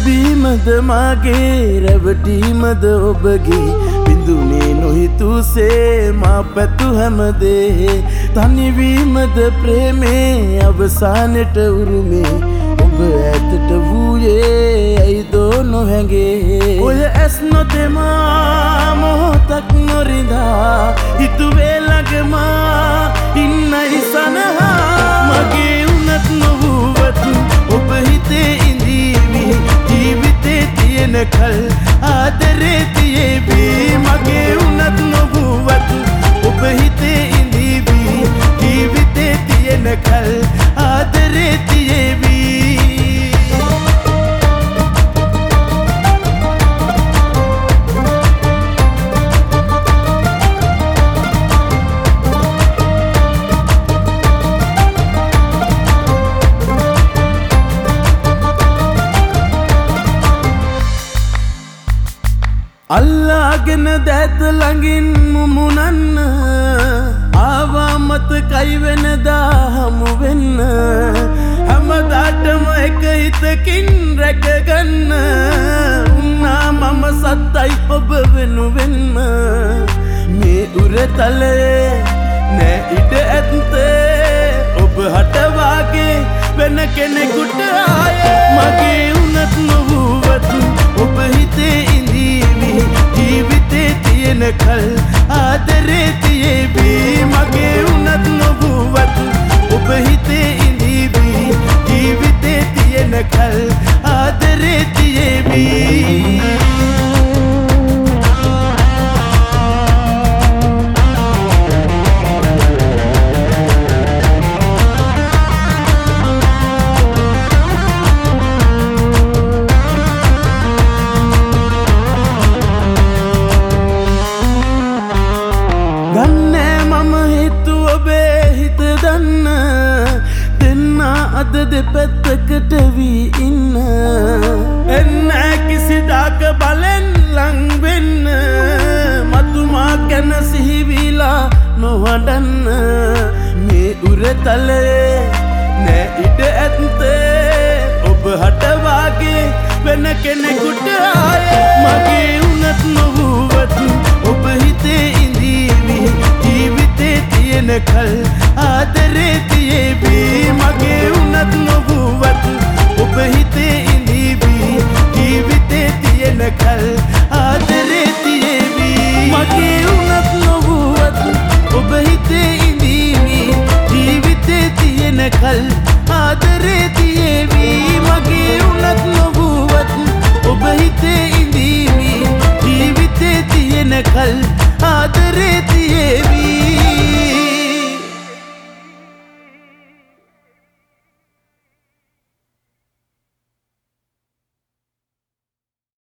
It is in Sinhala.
බීමද මාගේ රැවටීමද ඔබගේ බිඳුනේ නොහිතුසේ මා පැතු හැමදේ තනිවීමද ප්‍රේමේ අවසානට උරුමේ ඔබ ඇතට වූයේ ඇයිදෝ නොහැගේ ඔය ඇස් නොතෙමා මොහොතක් නොරිඳා හිතුවේ ළඟමා ඉන්නයි සනහා මගේ උනත් නොවුවත් ඔබ හිතේ ඉඳීවි ජීවිතේ තියෙන කල් ආදරේ තියේවි මගේ උනත් නොවුවත් ඔබ හිතේ ඉඳීවි ජීවිතේ තියෙන කල් ආදරේ තියේවි අල්ලාගෙන දැත ළඟින් මුමුණන්න ආවා මතකයි වෙනදා හමු වෙන්න හැමදාටම එක හිතකින් රැකගන්න උන්නා මම සත්තයි ඔබ වෙනුවෙන්ම මේ උරතලේ නෑ ඉඩ ඇත්තේ ඔබ හටවාගේ වෙන කෙනෙකුට ආයේ මගේ උනත් නොවුවත් ඔබ හිතේ ජීවිතේ තියෙන කල් ආදරේ තියේවි මගේ උනත් නොවුවත් ඔබ හිතේ ඉඳීවි ජීවිතේ තියෙන කල් ආදරේ තියේවි අද දෙපැත්තකට වී ඉන්න එන්න කිසිදාක බලෙන් ලං වෙන්න මතුමා ගැන සිහිවිලා නොවඩන්න මේ උරතලේ නෑ ඉඩ ඇත්තේ ඔබ හටවාගේ වෙන කෙනෙකුට ආයේ මගේ උනත් නොවුවත් ඔබ හිතේ ඉඳීවි ජීවිතේ තියෙන කල් ආදරේ තියේවි මගේ උනත් නොවුවත් ඔබ හිතේ ඉඳීවි ජීවිතේ තියෙන කල් ආදරේ තියේවි මගේ උනත් නොවුවත් ඔබ හිතේ ඉඳීවි ජීවිතේ තියෙන කල් ආදරේ තියේවි මගේ උනත් නොවුවත් ඔබ හිතේ ඉඳීවි ජීවිතේ තියෙන කල් ආදරේ තියේවි